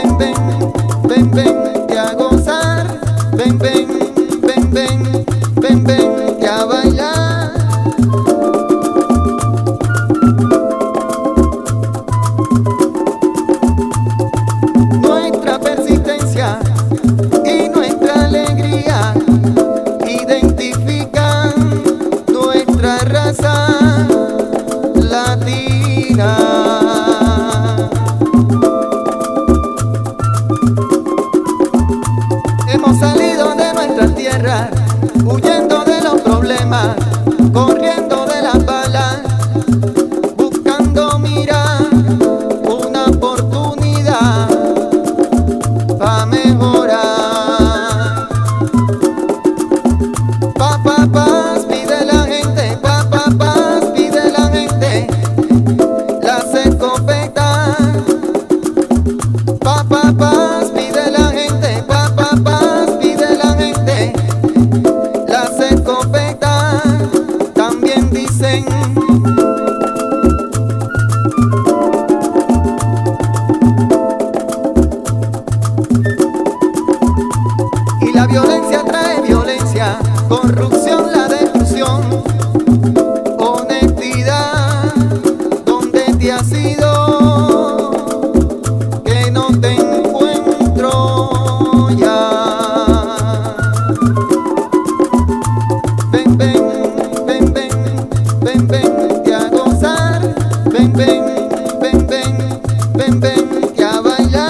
ven, ven, que a gozar, ven, ven, ven, ven, ven, ven, que a bailar. Nuestra persistencia y nuestra alegría identifican nuestra raza latina. Hemos salido de nuestra tierra, huyendo de los problemas, corriendo de las balas, buscando mirar una oportunidad para mejorar. Paz pide la gente, paz pide la gente, las escopetas. Paz pide la gente, paz pide la gente, las escopetas también dicen. Y la violencia trae violencia, corrupción, la destrucción. Honestidad, ¿dónde te has ido? Que no te encuentro ya. Ven, ven, ven, ven, ven, ven, que a gozar. Ven, ven, ven, ven, ven, ven, que a bailar.